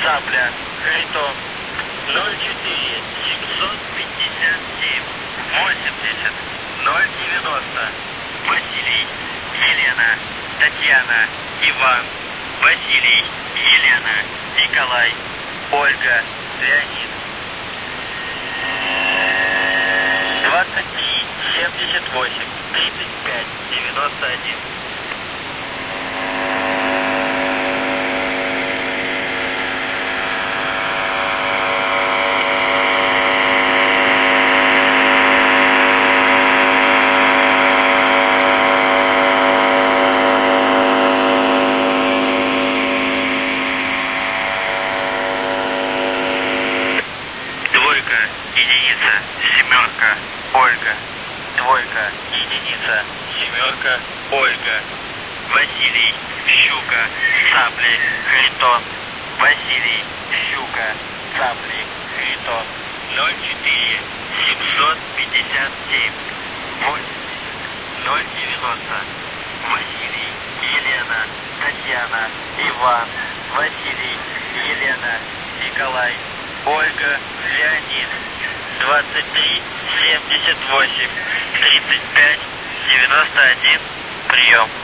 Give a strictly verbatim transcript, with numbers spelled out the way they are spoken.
Цапля, Харитон, ноль четыре семьсот пятьдесят семь восемьдесят ноль девяносто. Василий, Елена, Татьяна, Иван, Василий, Елена, Николай, Ольга, Леонид. двадцать три семьдесят восемь тридцать пять девяносто один. Двойка, единица, семерка, Ольга. Двойка, единица, семерка, Ольга. Василий, Щука, Цапли, Харитон. Василий, Щука, Цапли, Харитон. ноль четыре семьсот пятьдесят семь восемьдесят ноль девяносто. Василий, Елена, Татьяна, Иван, Василий, Елена, Николай, Ольга, Леонид. двадцать три семьдесят восемь тридцать пять девяносто один. Прием.